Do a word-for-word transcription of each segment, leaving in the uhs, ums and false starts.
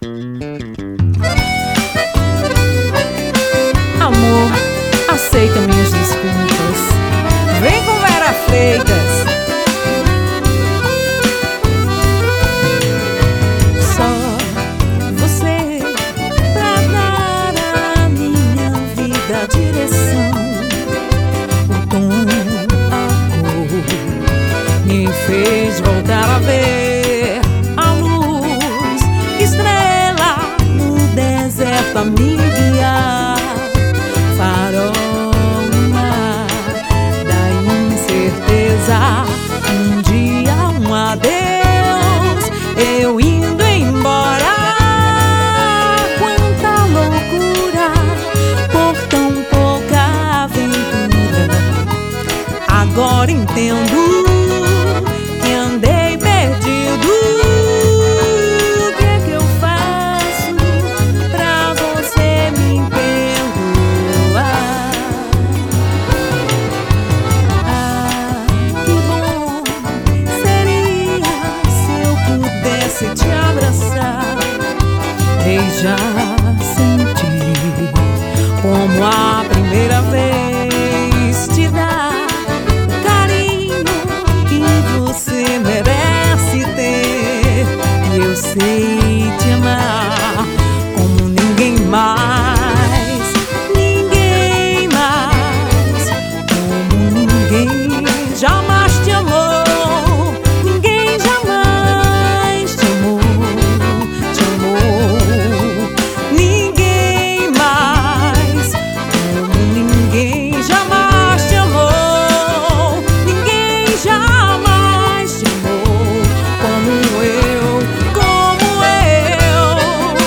Amor, aceita minhas desculpas. Vem com Vera Freitas. Só você pra dar à minha vida a direção, o tom, a cor, me fez voltar a ver a luz, estrela no deserto a me guiar, farol no mar da incerteza. Um dia, um adeus, eu indo embora. Quanta loucura por tão pouca aventura. Agora entendo que andei perdido. O que é que eu faço pra você me perdoar? Ah, que bom seria se eu pudesse te abraçar, beijar, sentir como a primeira vez, te dar o carinho que você merece ter. E eu sei te amar como ninguém mais, ninguém mais, como ninguém jamais te amou, ninguém jamais te amou, te amou, ninguém mais, como ninguém jamais te amou, ninguém jamais te amou, como eu, como eu.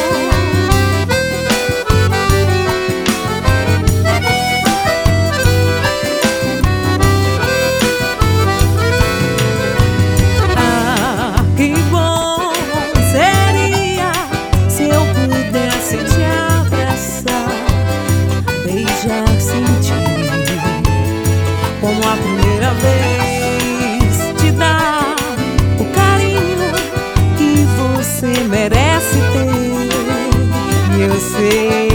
Ah, que bom seria se eu pudesse te abraçar, beijar, sentir como a primeira vez, te dar o carinho que você merece ter. E eu sei